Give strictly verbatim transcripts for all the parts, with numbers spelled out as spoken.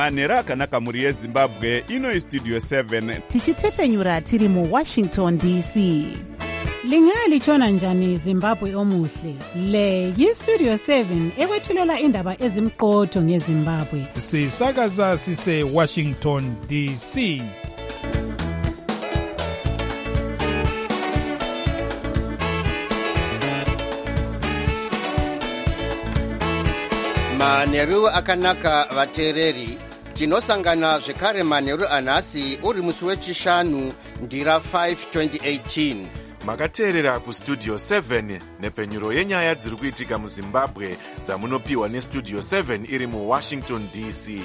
manhero akanaka mhuri yezimbabwe. Ino istudio seven tichitefenyura tiri muwashington D C. Lingalitshona njani Zimbabwe omuhle? Le yistudio seven ekwethulela indaba ezimqotho ngeZimbabwe. Sisakaza sise Washington D C. Manheru akanaka vateereri, tinosangana zvekare manheru anhasi uri musi wechishanu ndira five twenty eighteen. Makateerera kustudio seven nepfenyuro yenyaya dziri kuitika muZimbabwe dzamunopiwa nestudio seven iri muWashington D C.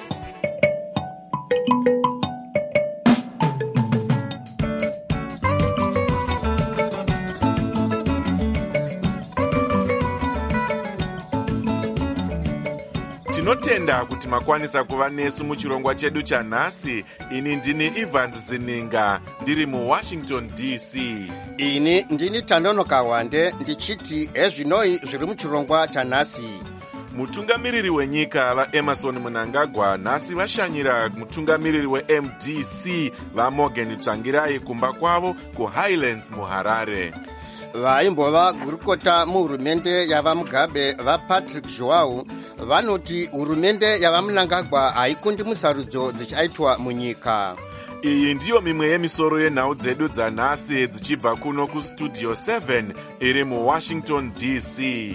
Tinotenda kuti makwanisa kuva nesu muchirongwa chedu chanhasi. Ini ndini Evans Zininga ndiri muWashington D C. Ini ndini Tandono Kawande ndichiti ezvinoi zviri muchirongwa chanhasi. Mutungamiriri wenyika vaEmerson Mnangagwa nhasi vashanyira mutungamiriri weM D C vaMorgan Tsvangirai kumba kwavo kuHighlands muHarare. Vaimbova gurukota muhurumende yavaMugabe vaPatrick Joao vanoti hurumende yavaMnangagwa haikundi musarudzo dzichaitwa munyika. Iyi ndiyo mimwe yemisoro yenhau dzedu dzanhasi dzichibva kuno kustudio seven iri muWashington D C.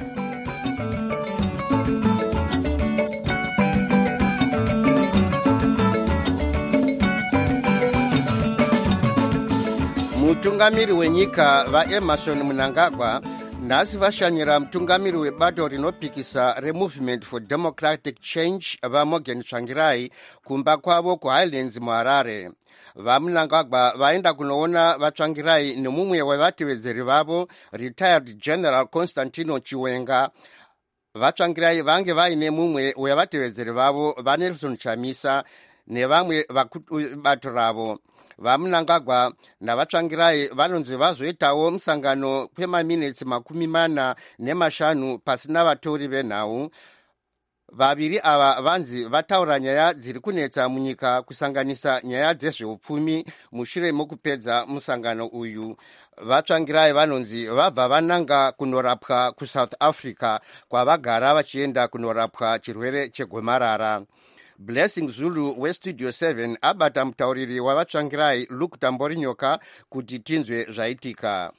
Mutungamiri wenyika vaEmerson Mnangagwa nhasi vashanyira mutungamiri webato rinopikisa reMovement for Democratic Change vaMorgan Tsvangirai kumba kwavo kuHighlands muHarare. VaMnangagwa vaenda kunoona vaTsvangirai nemumwe wevatevedzeri vavo retired General Constantino Chiwenga. VaTsvangirai vange vaine mumwe wevatevedzeri vavo vaNelson Chamisa nevamwe vakubato ravo. VaMnangagwa navaTsvangirai vanonzi vazoitawo musangano kwemaminitsi makumi mana nemashanu pasina vatori venhau. Vaviri ava vanzi vataura nyaya dziri kunetsa munyika kusanganisa nyaya dzezveupfumi mushure mokupedza musangano uyu. VaTsvangirai vanonzi vabva vananga kunorapwa kuSouth Africa kwavagara vachienda kunorapwa chirwere chegomarara. Blessing Zulu westudio seven abata mutauriri wavaTsvangirai Luke Tamborinyoka kuti tinzwe zvaitika.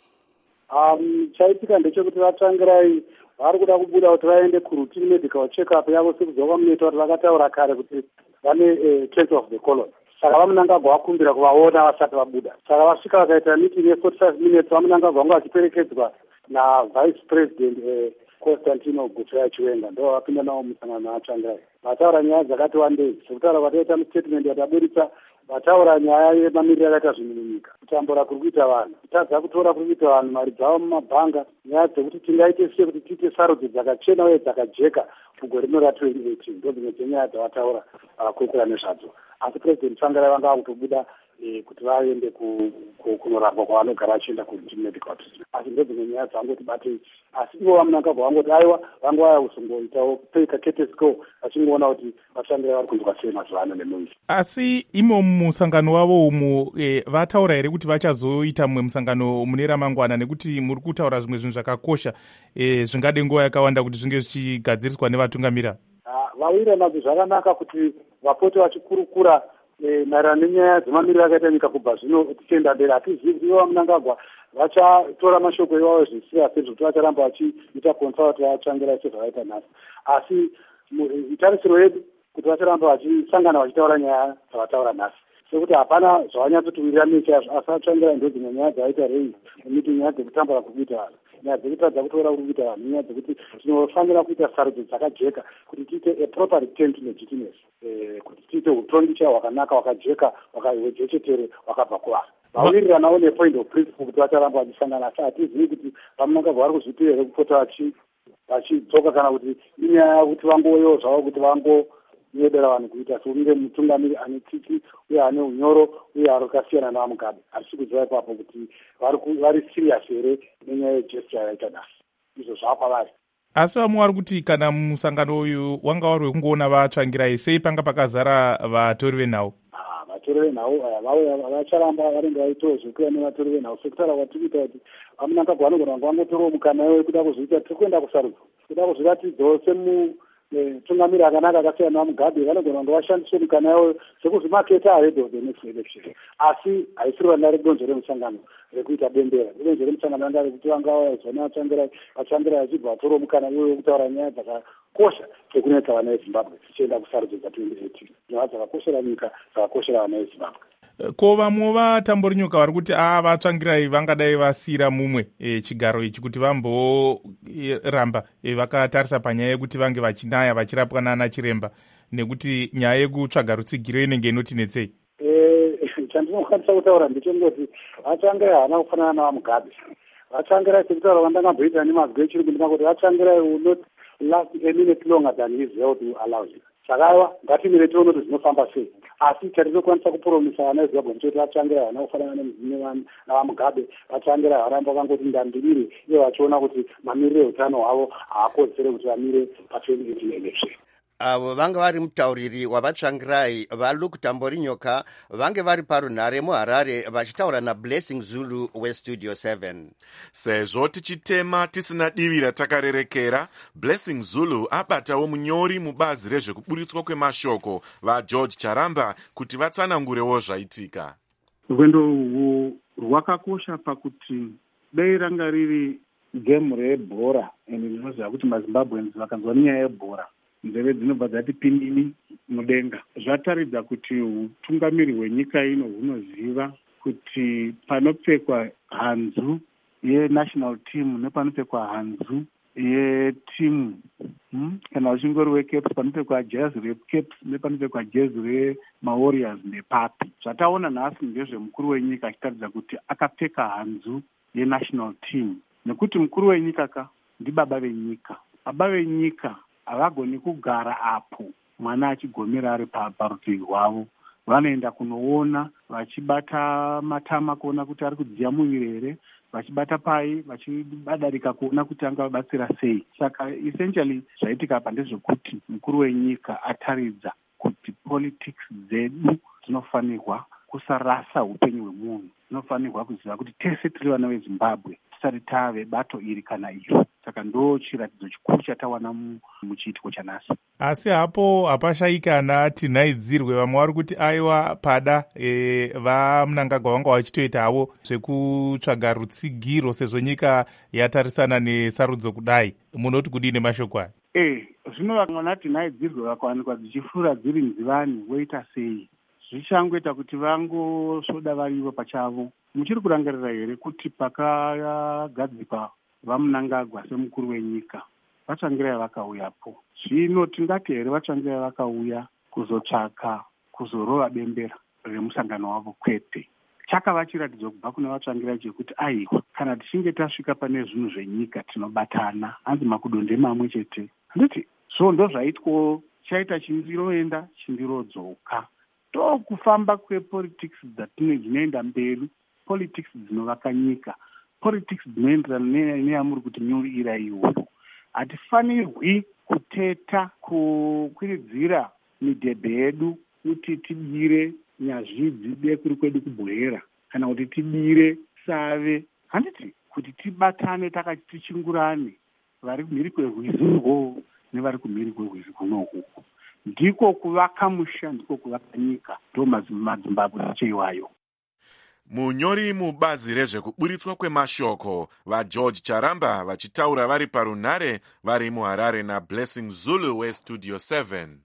Um, chaitika ndechekuti vaTsvangirai vari kuda kubuda kuti vaende kuroutine medical check-up yavo sekudzwa kwamuneta kuti vakataura kare kuti vane uh, cancer of the colon. Saka vaMnangagwa vakumbira kuvaona vasati vabuda. Saka vasvika vakaita meeting ye-forty-five minutes vaMnangagwa vanga vachiperekedzwa navice president uh, Constantino Chiwenga ndo vapinda navo musangano navaTsvangirai. Vataura nyaya dzakati wandei sekutaura kwataita mustatement yataburitsa. Vataura nyaya yemamiriro yakaita zvinhu munyika, kutambura kuri kuita vanhu, kutadza kutora kuri kuita vanhu mari dzavo mumabhanga, nyaya dzekuti tingaite sei kuti tiite sarudzo dzakachena uye dzakajeka mugore rino ra-twenty eighteen. Ndo dzimwe dzenyaya dzavataura vakakurukura nezvadzo. Asi President Tsvangirai vanga vakutobuda kuti vaende kunorapwa kwavanogara vachienda kumedical treatment. Asi ndo dzimwe nyaya dzavangoti batei. Asi ivo vaMnangagwa vangoti aiwa vanga vaya kuzongoitawo kupeka ketesco vachingoona kuti vaTsvangirai vari kunzwa sei mazuva ano nemuizvi. Asi imo musangano wavo umu e, vataura here kuti vachazoita mumwe musangano mune ramangwana nekuti muri kutaura zvimwe zvinhu zvakakosha e, zvingade nguva yakawanda kuti zvinge zvichigadziriswa nevatungamira? Vawira nazvo zvakanaka kuti vapote vachikurukura maererano nenyaya dzemamiriro akaita nyika kubva zvino tichienda mberi. Hatizivi kuti vaMnangagwa vachatora mashoko iwavo zvisira sezvo kuti vacharamba vachiita consult vaTsvangirai sezvavaita nhasi. Asi itarisiro yedu kuti vacharamba vachisangana vachitaura nyaya dzavataura nhasi. Sekuti hapana zvavanyatsotimiririra nechazvo, asi vaTsvangirai ndo dzimwe nyaya dzavaita rei nemiti nyaya dzekutambura kuri kuita vanhu, nyaya dzekutadza kutora kuri kuita vanhu, nyaya dzekuti tinofanira kuita sarudzo dzakajeka kuti tiite a proper return to legitimacy, kuti tiite utongicha hwakanaka hwakajeka hwejechetere hwakabva kuvanhu. Vawiriranawo nepoint of principle kuti vacharamba vachisangana, asi hatizivi kuti vaMnangagwa vari kuzviita here kupota vachidzoka kana kuti inyaya kuti vangoyewo zvavo kuti vangonyedera vanhu kuita sokunge mutungamiri ane tsitsi uye ane unyoro uye ari kasiyana navaMugabe. Hatisi kuziva ipapo kuti vari serious here nenyaya yegesture yavaita nhasi. Izvo zvava kwavari. Asi vamwe vari kuti kana musangano uyu wanga wari wekungoona vatsvangirai, sei panga pakazara vatori venhau? Vatori venhau vauya vacharamba vanenge vaitawo zvekuya nevatori venhau, sekutaura kwatiri kuita kuti vamunangagwa vanogona vanga vangotorawo mukana wekuda kuzoita tiri kuenda kusarudzo, kuda kuzviratidzawo semutungamiri akanaka akasiyana naMugabe, vanogona vanga vashandiswe mukana yavo sekuzvimaketa ahead of the next election. Asi haisiri vana redonzvo remusangano rekuita bembera, idonzvo remusangano vanga rekuti vanga vaizona vatsvangirai vatsvangirai vachibva vatora mukana iwoyo wekutaura nyaya dzakakosha dzekunetsa vana veZimbabwe tichienda kusarudzo dza-twenty eighteen, nyaya dzakakoshera nyika, dzakakoshera vana veZimbabwe. Ko vamwe vatamborinyuka vari kuti a vatsvangirai vangadai vasiyira mumwe e, chigaro ichi kuti vamboramba e, vakatarisa panyaya yekuti vange vachinaya vachirapwa nana chiremba, nekuti nyaya yekutsvaga rutsigiro inenge inotinetsei. Chandinokwanisa kutaura ndechongoti vatsvangirai havana kufanana navaMugabe. Vatsvangirai sekutaura vandangamboita nemazwi echirungu ndinangoti vatsvangirai will not last a minute longer than his health will allow him. Sakaiwa ngatimire tione kuti zvinofamba sei. Asi chatinokwanisa kupromisa vana veZimbabwe ndechoti vatsvangirai havana kufanana navaMugabe, vatsvangirai havana vakangoti ndandirire ivo vachiona kuti mamiriro eutano hwavo haakodzere kuti vamire pa-twenty eighteen election. Avo vanga vari mutauriri wavatsvangirai vaLuke Tamborinyoka vange vari parunhare muHarare vachitaura naBlessing Zulu weStudio seven. Sezvo tichitema tisina divi ratakarerekera, Blessing Zulu abatawo munyori mubazi rezvekuburitswa kwemashoko vaGeorge Charamba kuti vatsanangurewo zvaitika. Rwendo urwu rwakakosha pakuti dai ranga riri gemu rebhora, ende ndinoziva kuti maZimbabweans vakanzwa nyaya yebhora nzeve dzinobva dzati pinini mudenga. Zvataridza kuti utungamiri hwenyika ino hunoziva kuti panopfekwa hanzu yenational team nepanopfekwa hanzu yetimu hmm? kana uchingori wecaps panopfekwa jezi recaps nepanopfekwa jezi remawarriors nepapi. Zvataona nhasi ndezvemukuru wenyika achitaridza kuti akapfeka hanzu yenational team, nekuti mukuru wenyika ka ndibaba venyika. Baba venyika havagoni kugara apo mwana achigomera ari parutivi rwavo. Vanoenda kunoona vachibata matama kuona kuti ari kudziya muviri here, vachibata pai vachibadarika kuona kuti angavabatsira sei. Saka essentially zvaitika apa ndezvekuti mukuru wenyika ataridza kuti politics dzedu dzinofanirwa kusarasa upenyu hwemunhu, dzinofanirwa kuziva kuti tese tiri vana veZimbabwe tisati tave bato iri kana iro. Saka ndo chiratidzo chikuru chatawana muchiitiko chanhasi. Asi hapo hapashayikana tinhaidzirwe vamwe vari kuti aiwa pada e, vaMnangagwa vanga vachitoita havo zvekutsvaga rutsigiro sezvo nyika yatarisana nesarudzo kudai. Munoti kudini mashoko aya? Eh, zvino vana tinhaidzirwe vakawanikwa dzichifura dziri nzivani voita sei? Zvichangoita kuti vangosvoda varivo pachavo. Muchiri kurangarira here kuti pakagadzikwa vaMnangagwa semukuru wenyika vatsvangirai vakauyapo? Zvino tingati here vatsvangirai vakauya kuzotsvaka kuzorova bembera remusangano wavo? Kwete. Chakava chiratidzo kubva kuna vatsvangirai chekuti aiwa, kana tichinge tasvika pane zvinhu zvenyika tinobatana, hanzi makudonde mamwe chete. Handiti so ndo zvaitwawo, chaita chindiroenda chindirodzoka. Ndokufamba kwepolitics dzinoenda mberi, politics dzinovaka nyika, politics dzinoenderana neyamuri kuti nyuira iyoyo. Hatifanirwi kuteta kukwiridzira midhebhe yedu kuti tibire nyazvidzi dekuri kwedu kubwera, kana kuti tibire save. Handiti kuti tibatane takati tichingurane, vari kumhiri kwerwizi urwo nevari kumhiri kwerwizi kuno uku. Ndiko kuvaka musha, ndiko kuvaka nyika, ndo maZimbabwe acheiwayo. Munyori mubazi rezvekuburitswa kwemashoko vaGeorge Charamba vachitaura vari parunhare vari muHarare naBlessing Zulu weStudio seven.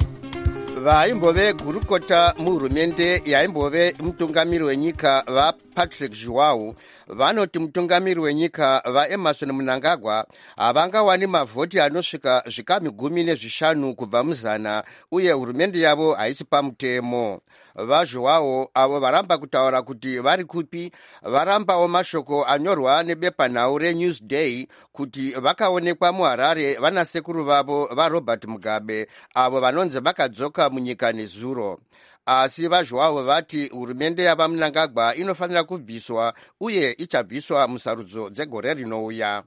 vaimbove gurukota muhurumende yaimbove mutungamiri wenyika vapatrick joao vanoti mutungamiri wenyika vaemerson mnangagwa havangawani mavhoti anosvika zvikami gumi nezvishanu kubva muzana uye hurumende yavo haisi pamutemo. vajoao avo varamba kutaura kuti vari kupi varambawo mashoko anyorwa nebepanhau renewsday kuti vakaonekwa muharare vanasekuru vavo varobert mugabe avo vanonzi vakadzoka munyika nezuro. asi vajoao vati hurumende yavamunangagwa inofanira kubviswa uye ichabviswa musarudzo dzegore rinouya.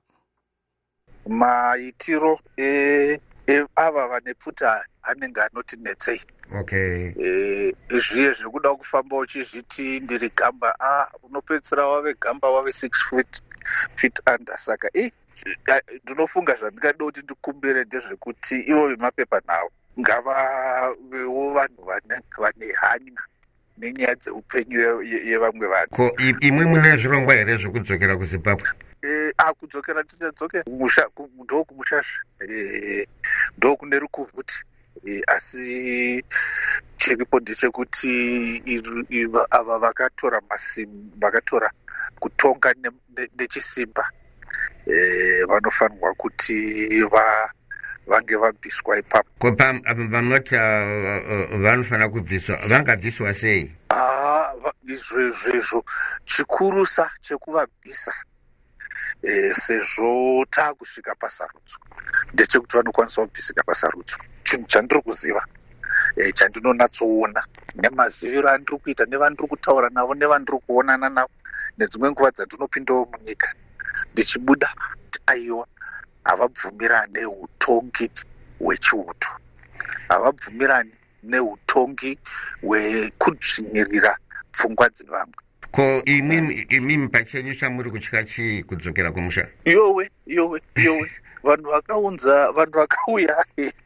maitiro e, e, ava vane pfuta anenge anoti netsei. Okay. E, zviye zvekuda kufamba uchizviti ndiri gamba a unopedzisira wave gamba wave six feet, feet under. Saka e, ndinofunga zvandingada kuti ndikumbire ndezvekuti ivo vemapepa nawo ngavavewo vanhu vane hanya nenyaya dzeupenyu yevamwe vanhu. Ko imwe mune zvirongwa here zvekudzokera kuzimbabwe? Eh, akudzokera tichadzoke ndo kumushasha ndo kune rukuvhuti asi chiripo ndechekuti ava vakatora masimu vakatora kutonga nechisimba vanofanirwa kuti vange vabviswa ipapo. Ko vanoti vanofanira kubviswa vangabviswa sei? izvezvezvo chikurusa chekuvabvisa E, sezvo taakusvika pasarudzo ndechekuti vanokwanisa kubvisika pasarudzo. Chinhu chandiri kuziva e, chandinonatsoona nemaziviro andiri kuita nevandiri kutaura navo nevandiri kuonana navo nedzimwe nguva dzandinopindawo munyika ndichibuda kuti aiwa havabvumirani neutongi hwechiuto, havabvumirani neutongi hwekudzvinyirira pfungwa dzevamwe. Ko imimi pachenyu chamuri kutya chii kudzokera kumusha? Yowe, yowe, yowe. Vanhu vakaunza, vanhu vakauya.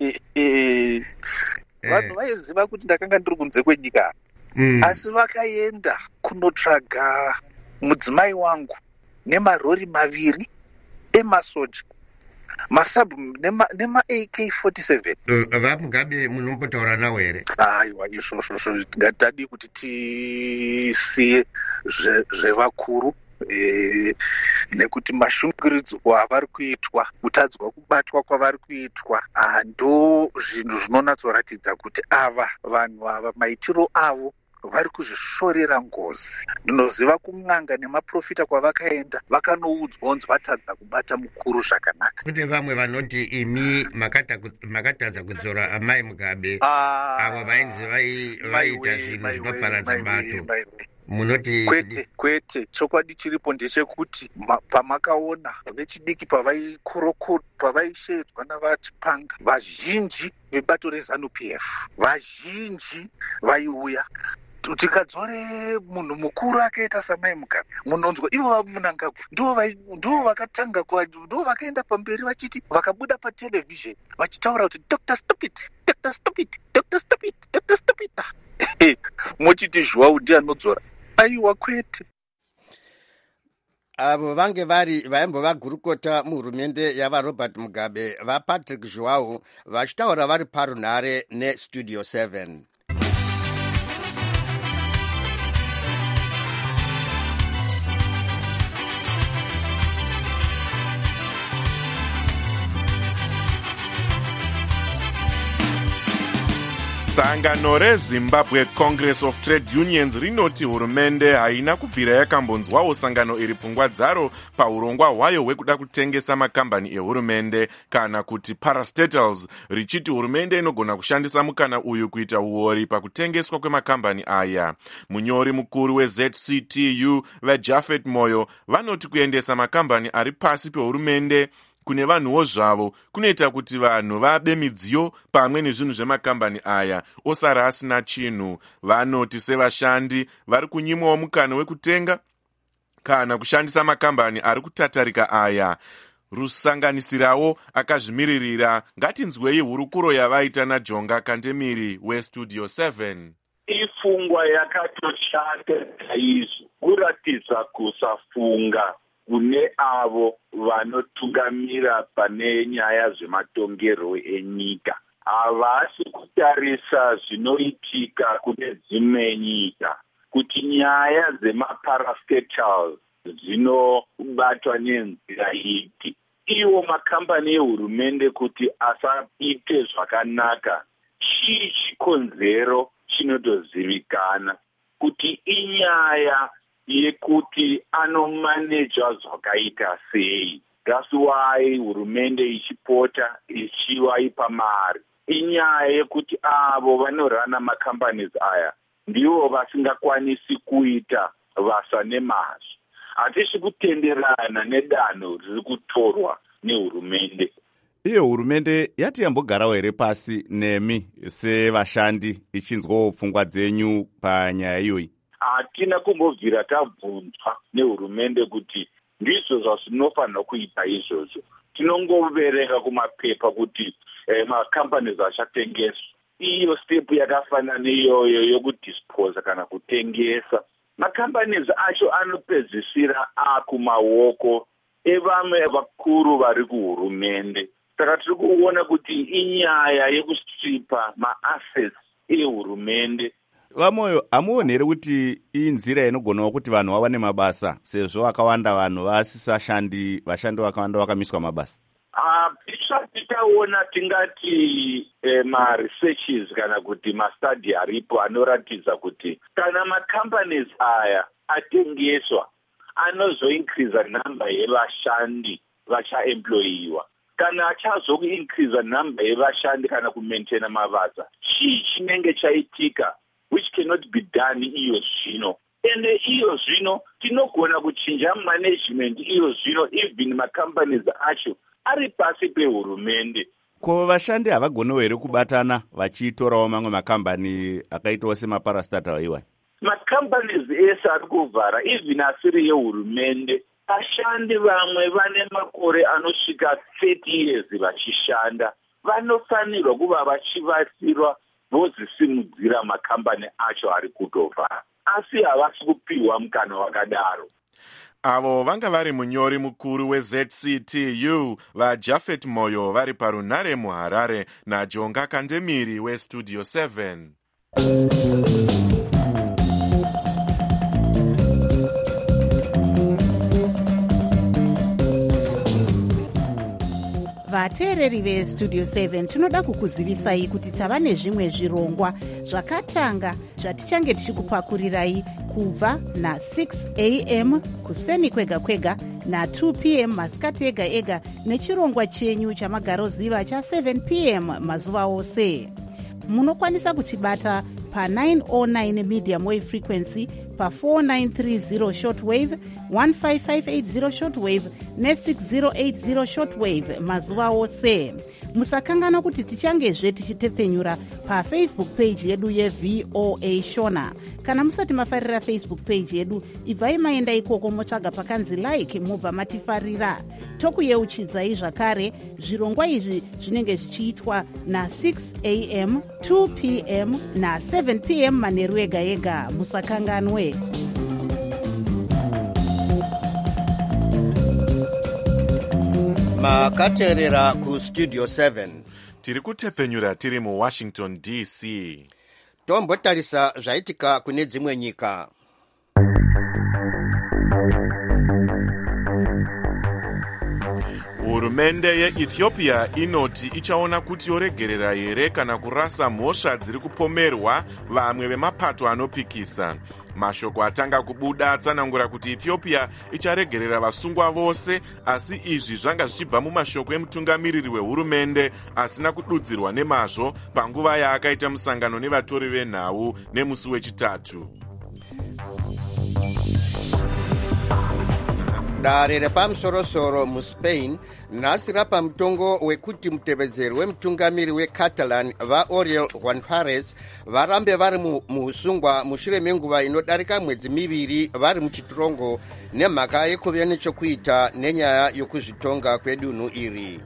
Vanhu vaiziva kuti ndakanga ndiri kunze kwenyika. Mm. Asi vakaenda kunotsvaga mudzimai wangu nemarori maviri emasoja. Masabu nema nema A K forty-seven. Vamugabe munombotaura nawo here? Aiwa izvozvo ngatadi kuti tisiye zvevakuru e, nekuti mashungiridzo avari kuitwa kutadzwa kubatwa kwavari kuitwa ndo zvinhu zvinonatsoratidza kuti ava vanhu ava maitiro avo vari kuzvishorera ngozi. Ndinoziva kun'anga nemaprofita kwavakaenda vakanoudzwa kunzi vatadza kubata mukuru zvakanaka. Kune vamwe vanoti imi makatadza kudzora amai Mugabe avo vainzi vaita zvinhu zvinoparadza bato. Munoti kwete kwete chokwadi chiripo ndechekuti pamakaona vechidiki pavaikorokota pavaishedzwa navachipanga vazhinji vebato rezanu P F vazhinji vaiuya tikadzore munhu mukuru akaita samai Mugabe munonzwa ivo vamunangagwa ndo vakatanga ndo vakaenda pamberi vachiti vakabuda patelevhizheni vachitaura kuti Doctor Stop it, Doctor Stop it, Doctor Stop it, Doctor Stop it. Mochiti Joao ndiye anodzora aiwa kwete. Avo vange vari vaimbova gurukota muhurumende yavarobert Mugabe vapatrick Joao vachitaura vari parunhare nestudio seven. Sangano reZimbabwe Congress of Trade Unions rinoti hurumende haina kubvira yakambonzwawo sangano iri pfungwa dzaro paurongwa hwayo hwekuda kutengesa makambani ehurumende kana kuti parastatals, richiti hurumende inogona kushandisa mukana uyu kuita uori pakutengeswa kwemakambani aya. Munyori mukuru weZ C T U vaJafet Moyo vanoti kuendesa makambani ari pasi pehurumende kune vanhuwo zvavo kunoita kuti vanhu vabe midziyo pamwe nezvinhu zvemakambani aya osara asina chinhu. Vanoti sevashandi vari kunyimwawo mukana wekutenga kana kushandisa makambani ari kutatarika aya. Rusanganisirawo akazvimiririra. Ngatinzwei hurukuro yavaita naJonga Kandemiri weStudio seven. Ifungwa yakatoshata chaizvo kuratidza kusafunga kune avo vanotungamira pane nyaya zvematongerwo enyika. Havasi kutarisa zvinoitika kune dzimwe nyika. kuti nyaya dzemaparastatals dzinobatwa nenzira ipi. Iwo makambani ehurumende kuti asaite zvakanaka, chii chikonzero chinotozivikana, kuti inyaya yekuti anomanejwa zvakaita sei. That's why hurumende ichipota ichivaipa mari. Inyaya yekuti avo vanorana macompanies aya ndivo vasingakwanisi kuita basa nemazvo. Hatisi kutenderana nedanho riri kutorwa nehurumende. Iyo hurumende yati yambogarawo here pasi nemi sevashandi ichinzwawo pfungwa dzenyu panyaya iyoyi? Hatina kumbobvira tabvunzwa nehurumende kuti ndizvo zvazvinofanira kuita izvozvo. Tinongoverenga kumapepa kuti eh, macompanies achatengeswa. Iyo step yakafanana neiyoyo yokudisposa kana kutengesa. Macompanies acho anopedzisira akumaoko evamwe vakuru vari kuhurumende. Saka tiri kuona kuti inyaya yekustripa maassets ehurumende. Vamoyo, hamuoni here kuti inzira inogonawo kuti vanhu vawane mabasa sezvo vakawanda vanhu vasisashandi, vashandi vakawanda vakamiswa mabasa? Tisati taona tingati eh, ma-researches kana kuti mastadi aripo anoratidza kuti kana macompanies aya atengeswa anozoincreasa number yevashandi vachaemployiwa. Kana achazoincreasa number yevashandi kana kumaintaina mabasa, chii chinenge chaitika which cannot be done iyo zvino. Ende iyo zvino tinogona kuchinja management iyo zvino even macompanies acho ari pasi pehurumende. Ko vashandi havagonewo here kubatana vachitorawo mamwe makambani akaitawo semaparastatal iwa? Macompanies ese ari kuvhara even asiri yehurumende. Vashandi vamwe vane makore anosvika thirty years vachishanda. Vanofanirwa kuva vachivatsirwa vozisimudzira makambani acho ari kutovhara. Asi havasi kupiwa mukana wakadaro. Avo vanga vari munyori mukuru weZ C T U vaJafet Moyo vari parunhare muHarare naJonga Kandemiri weStudio seven. vateereri vestudio seven tinoda kukuzivisai kuti tava nezvimwe zvirongwa zvakatanga zvatichange tichikupakurirai kubva na-six a m kuseni kwega kwega na-two p m masikati ega ega nechirongwa chenyu chamagaroziva cha-seven p m mazuva ose. Munokwanisa kutibata pa-nine oh nine medium wave frequency, pa-four nine three zero shortwave, one five five eight zero shortwave ne-six zero eight zero shortwave mazuva ose. Musakangana kuti tichangezve tichitepfenyura pafacebook page yedu yeV O A Shona. Kana musati mafarira Facebook page yedu, ibvai maenda ikoko motsvaga pakanzi like mubva matifarira. Tokuyeuchidzai zvakare zvirongwa izvi zvinenge zvichiitwa na-six a m, two p m na-seven p m manheru ega ega. Musakanganwe. Makateerera ku Studio seven. Tiri kutepfenyura tiri muWashington D C. Tombotarisa zvaitika kune dzimwe nyika. Hurumende yeEthiopia inoti ichaona kuti yoregerera here kana kurasa mhosva dziri kupomerwa vamwe vemapato anopikisa. Mashoko atanga kubuda atsanangura kuti Ethiopia icharegerera vasungwa vose, asi izvi zvanga zvichibva mumashoko emutungamiriri wehurumende asina kududzirwa nemazvo panguva yaakaita musangano nevatori venhau nemusi wechitatu. Dare repamusorosoro muSpain nhasi rapa mutongo wekuti mutevedzeri wemutungamiri weCatalan vaOriol Juanfares varambe vari muusungwa mushure menguva inodarika mwedzi miviri vari muchitirongo nemhaka yekuva nechekuita nenyaya yokuzvitonga kwedunhu iri.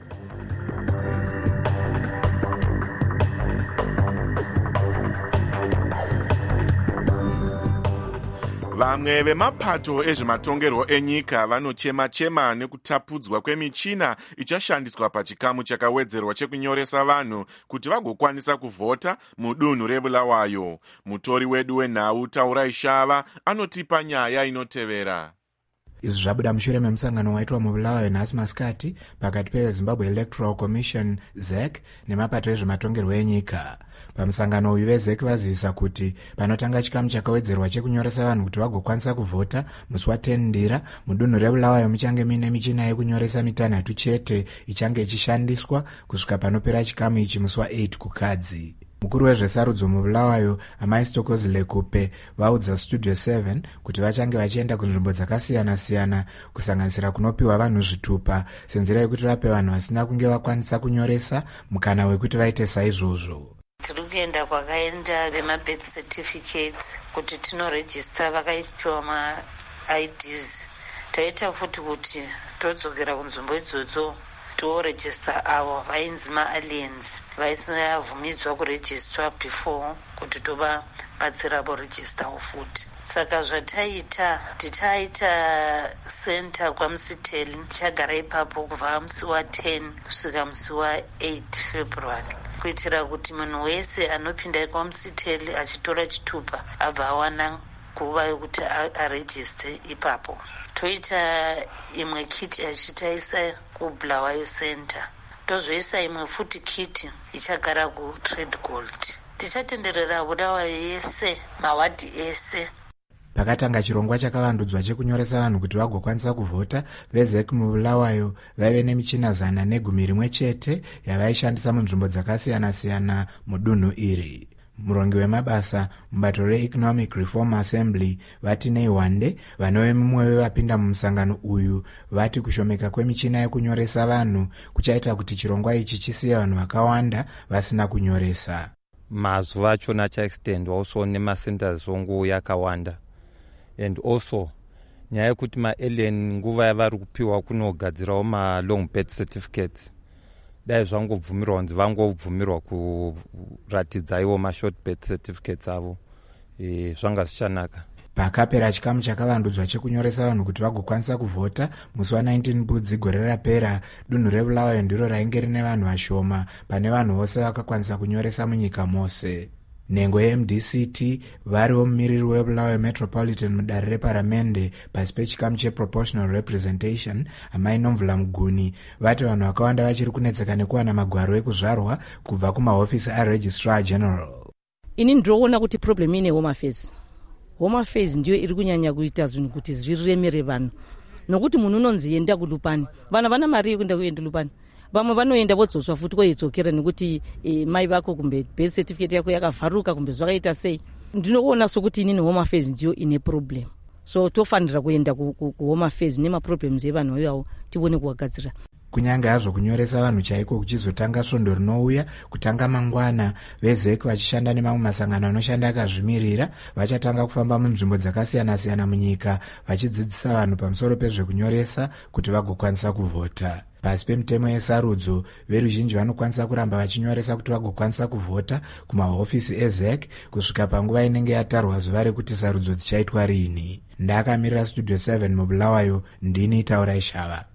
vamwe vemapato ezvematongerwo enyika vanochema-chema nekutapudzwa kwemichina ichashandiswa pachikamu chakawedzerwa chekunyoresa vanhu kuti vagokwanisa kuvhota mudunhu rebulawayo. Mutori wedu wenhau Taurai Shava anotipa nyaya inotevera. Izvi zvabuda mushure memusangano waitwa mubulawayo nhasi masikati pakati peZimbabwe Electoral Commission Z E C nemapato ezvematongerwo enyika. Pamusangano uyu veZ E C vazivisa kuti panotanga chikamu chakawedzerwa chekunyoresa vanhu kuti vagokwanisa kuvhota musi wa10 ndira mudunhu rebulawayo muchange mine michina yekunyoresa mitanhatu chete ichange ichishandiswa kusvika panopera chikamu ichi musi wa8 kukadzi. Mukuru wezvesarudzo mubulawayo Amai Stokozi Lekupe vaudza Studio seven kuti vachange vachienda kunzvimbo dzakasiyana-siyana kusanganisira kunopiwa vanhu zvitupa senzira yekuti vape vanhu vasina kunge vakwanisa kunyoresa mukana wekuti vaite saizvozvo. Tiri kuenda kwakaenda vemabirth certificates kuti tinorejista vakaipiwa ma-I Ds. Taita futi kuti todzokera kunzvimbo idzodzo toregista avo vainzi ma-aliens vaisabvumidzwa kurejistwa before kuti tovabatsira voregistawo futi. Saka zvataita titaita center kwaMusiteli chagara ipapo kubva musi wa10 kusvika musi wa8 February kuitira kuti munhu wese anopinda kwaMusiteli achitora chitupa abva awana nguva yokuti arejiste ipapo. Toita imwe kiti yachitaisa kuBulawayo Center. Tozoisa imwe futi kiti ichagara kuTrade Gold. Tichatenderera Bulawayo yese, mawadhi ese. Pakatanga chirongwa chakavandudzwa chekunyoresa vanhu kuti vagokwanisa kuvhota, veZ E C mubulawayo vaive nemichina zana negumi rimwe chete yavaishandisa munzvimbo dzakasiyana-siyana mudunhu iri. Murongi wemabasa mubato reEconomic Reform Assembly vati Neiwande vanove mumwe wevapinda mumusangano uyu vati kushomeka kwemichina yekunyoresa vanhu kuchaita kuti chirongwa ichi chisiye vanhu vakawanda vasina kunyoresa. Mazuva achona achaextendwa also nemacenters ongo yakawanda. And also nyaya yekuti ma-alien nguva yavari kupiwa kunogadzirawo ma-long birth certificates. Dai zvangobvumirwa kunzi vangobvumirwa kuratidza iwo ma-short birth certificates avo. E, zvanga zvichanaka. Pakapera chikamu chakavandudzwa chekunyoresa vanhu kuti vagokwanisa kuvhota musi wa19 Budzi gore rapera, dunhu rebulawayo ndiro rainge rine vanhu vashoma pane vanhu vose vakakwanisa kunyoresa munyika mose. Nhengo yeM D C T variwo mumiriri weBulawayo Metropolitan mudare reparamende pasi pechikamu cheproportional representation Amai Nomvula Muguni vati vanhu vakawanda vachiri kunetseka nekuwana magwaro ekuzvarwa kubva kumahofisi aRegistrar General. Ini ndinoona kuti problem ine Home Affairs. Home Affairs ndiyo iri kunyanya kuita zvinhu kuti zviremere vanhu. Nokuti munhu unonzi enda kuLupani. Vana vana mari yekuenda kuenda Lupani. Vamwe vanoenda vodzoswa futi koidzokera nekuti e, mai vako kumbe birth certificate yako yakavharuka kumbe zvakaita sei. Ndinoona sokuti inini Home Affairs ndiyo ine problem. So tofanira kuenda ku, ku, ku Home Affairs nema problems evanhu iwawo tione kuwagadzira. Kunyange hazvo kunyoresa vanhu chaiko kuchizotanga svondo rinouya kutanga mangwana, veZ E C vachishanda nemamwe masangano anoshanda akazvimirira vachatanga kufamba munzvimbo dzakasiyana-siyana munyika vachidzidzisa vanhu pamusoro pezvekunyoresa kuti vagokwanisa kuvhota. Pasi pemutemo yesarudzo, veruzhinji vanokwanisa kuramba vachinyoresa kuti vagokwanisa kuvhota kumahofisi eZ E C kusvika panguva inenge yatarwa zuva rekuti sarudzo dzichaitwa rini. Ndakamirira Studio seven mubulawayo, ndini Taurai Shava.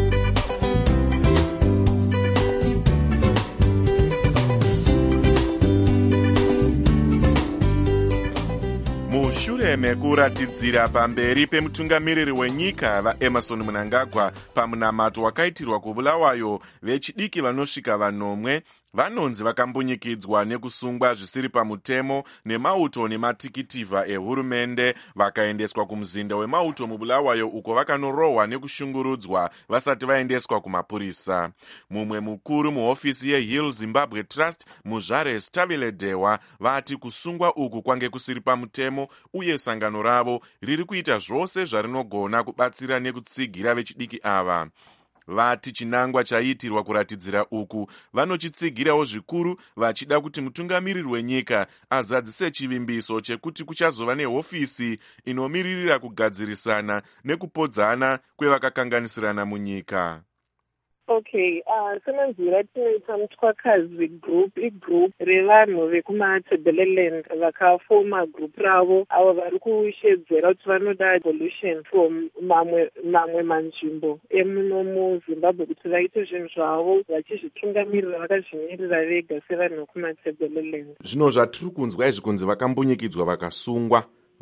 Mushure mekuratidzira pamberi pemutungamiriri wenyika vaEmmerson Mnangagwa pamunamato wakaitirwa kuBulawayo, vechidiki vanosvika vanomwe vanonzi vakambunyikidzwa nekusungwa zvisiri pamutemo nemauto nematikitivha ehurumende vakaendeswa kumuzinda wemauto muBulawayo uko vakanorohwa nekushungurudzwa vasati vaendeswa kumapurisa. Mumwe mukuru muhofisi yeHill Zimbabwe Trust Muzvare Stavile Dewa vati kusungwa uku kwange kusiri pamutemo uye sangano ravo riri kuita zvose zvarinogona kubatsira nekutsigira vechidiki ava. Vati chinangwa chaitirwa kuratidzira uku vanochitsigirawo zvikuru vachida kuti mutungamiriri wenyika azadzise chivimbiso chekuti kuchazova nehofisi inomiririra kugadzirisana nekupodzana kwevakakanganisirana munyika. Okay, uh, semanzira tinoita mutwakazi group igroup revanhu vekumatebeleland vakafoma group ravo avo vari kushedzera kuti vanoda evolution from mamwe mamwe manzvimbo emuno muzimbabwe kuti vaite zvinhu zvavo vachizvitungamirira vakazvimirira vega sevanhu vekumatebeleland. Zvino zvatiri kunzwa izvi kunzi vakambunyikidzwa vakasungwa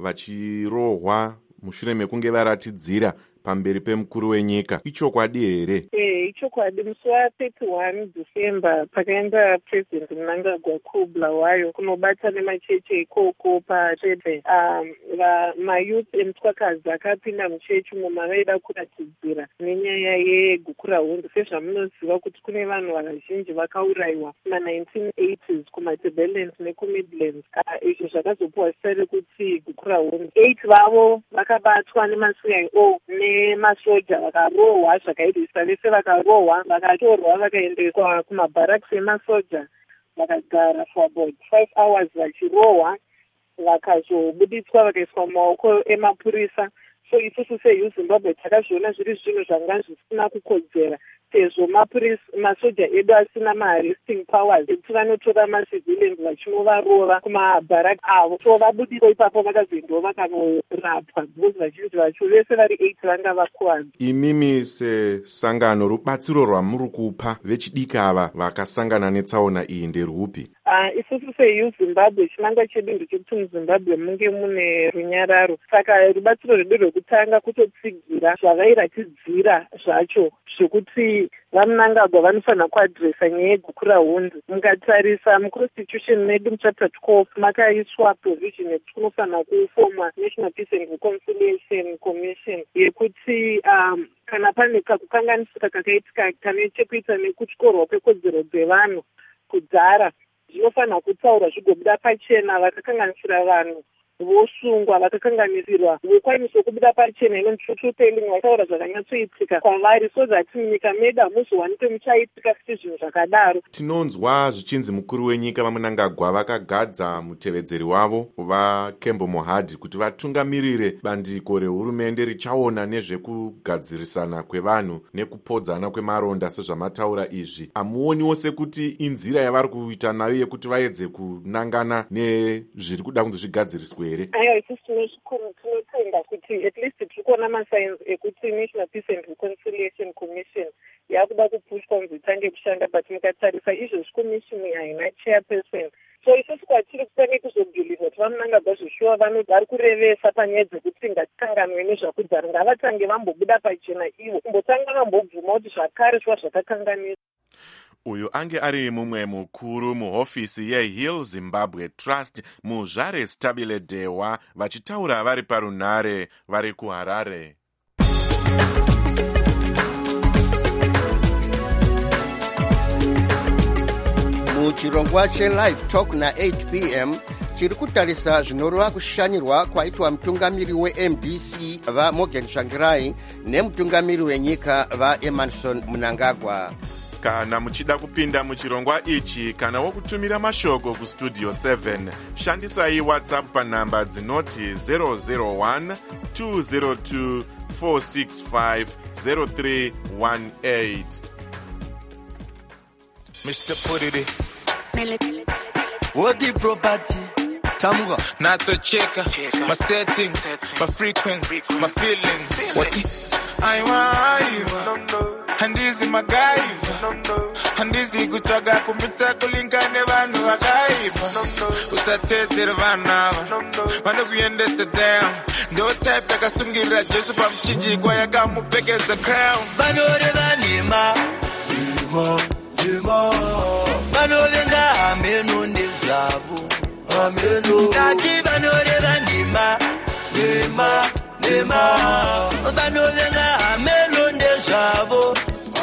vachirohwa mushure mekunge varatidzira pamberi pemukuru wenyika, ichokwadi here? Eh, ichokwadi. Musi wa31 December pakaenda President Mnangagwa kuBulawayo kunobata nemachechi ikoko paTebe. Um, mayouth emutwakazi akapinda muchechi umo mavaida kuratidzira nenyaya yegukurahundi. Sezvamunoziva kuti kune vanhu vazhinji vakaurayiwa kuma-nineteen eighties kumatebeleland nekumidlands. Uh, izvo zvakazopuwa zita rekuti gukurahundi. Eight vavo vakabatwa nema-C I O ne masoja vakarohwa zvakaitisa vese vakarohwa vakatorwa vakaendeswa kumabharaks emasoja vakagara for about five hours vachirohwa vakazobuditswa vakaiswa mumaoko emapurisa. So isusu seUZimbabwe takazviona zviri zvinhu zvanga zvisina kukodzera sezvo mapurisa masoja edu asina ma-arresting powers ekuti vanotora macivilians vachinovarova kumabharaki avo. So vabuditswa ipapo vakazoendawo vakanorapwa because vazhinji vacho vese vari eight vanga vakuwadza. Imimi sesangano rubatsiro rwamuri kupa vechidiki ava vakasangana netsaona iyi nderwupi? Uh, isusu seUZimbabwe chinangwa chedu ndechekuti muZimbabwe munge mune runyararo. Saka rubatsiro rwedu rwekutanga kutotsigira zvavairatidzira zvacho zvokuti vaMnangagwa vanofanira kuadhiresa nyaya yegukurahundi. Mukatarisa muconstitution medu muchapter twelve makaiswa provision yekuti kunofanira kufomwa National Peace and Reconciliation Commission yekuti um, kana pane kakukanganisika kakaitika kane chekuita nekutyorwa kwekodzero dzevanhu kudzara zvinofanira kutaurwa zvigobuda pachena. Vakakanganisira vanhu vosungwa, vakakanganisirwa vokwaniso kubuda pachena inonzvutupelling vataura zvakanyatsoitika kwavari so that munyika medu hamuzowanikwe muchaitika futi zvinhu zvakadaro. Tinonzwa zvichinzi mukuru wenyika vaMnangagwa vakagadza mutevedzeri wavo vaKembo Mohadi kuti vatungamirire bandiko rehurumende richaona nezvekugadzirisana kwevanhu nekupodzana kwemaronda. Sezvamataura izvi, hamuoniwo sekuti inzira yavari kuita nayo yekuti vaedze kunangana nezviri kuda kunzi zvigadziriswe? Aiwa, isusu tinotenda kuti at least tiri kuona masainsi ekuti National Peace and Reconciliation Commission yakuda kupushwa kunzi itange kushanda, but mukatarisa izvozvi komishini haina chairperson. So isusu kwatiri kutange kuzobhiliva kuti vaMnangagwa zveshuwa vari kurevesa panyaya dzekuti ngatikanganwe nezvakudzara, ngavatange vambobuda pachena ivo kumbotanga vambobvuma kuti zvakare zviva zvakakanganiswa. Uyu ange ari mumwe mukuru muhofisi yeHeal Zimbabwe Trust muZvare Stabile Dewa vachitaura vari parunhare vari kuHarare. Muchirongwa cheLive Talk na eight p m tiri kutarisa zvinoreva kushanyirwa kwaitwa mutungamiri weM D C vaMorgan Tsvangirai nemutungamiri wenyika vaEmmerson Mnangagwa. Kana muchida kupinda muchirongwa ichi kana wokutumira mashoko kustudio seven, shandisai WhatsApp panhamba dzinoti zero zero one two zero two four six five zero three one eight. Mister Purity what the property Tamuga not to check my settings, my frequency, my feelings. What I want handizi magaiva handizi kutsvaga kumitsa kulinkane vanhu vakaipa usatedzere vanhu ava vanokuendesa down ndo type yakasungirira Jesu pamuchinjikwa yakamupfekedza crown. Vanoreva nhema nhema nhema vanovenga hameno ndezvavo hameno ngati vanoreva nhema nhema nhema vanovenga hameno ndezvavo.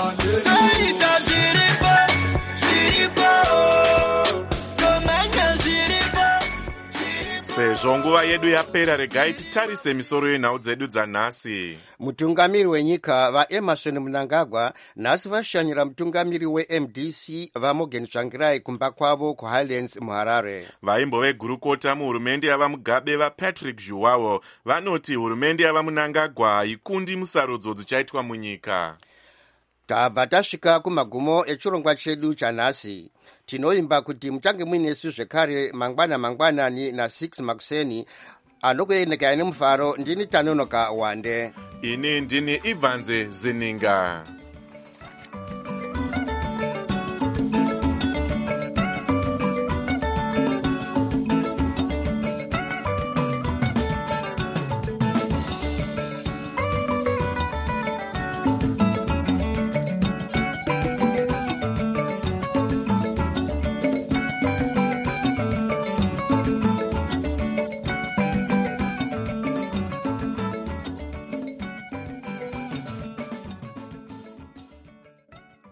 Sezvo nguva yedu yapera, regai titarise misoro yenhau dzedu dzanhasi. Mutungamiri wenyika vaEmmerson Mnangagwa nhasi vashanyira mutungamiri weM D C vaMorgan Tsvangirai kumba kwavo kuHighlands muHarare. Vaimbo vegurukota muhurumende yavaMugabe vaPatrick Zhuwao vanoti hurumende yavaMnangagwa haikundi musarudzo dzichaitwa munyika. tabva tasvika kumagumo echirongwa chedu chanhasi. Tinoimba kuti muchange muinesu zvekare mangwana mangwanani na6 makuseni. Anokuendekera nemufaro ndini Tanonoka Wande. Ini ndini Ivanze Zininga.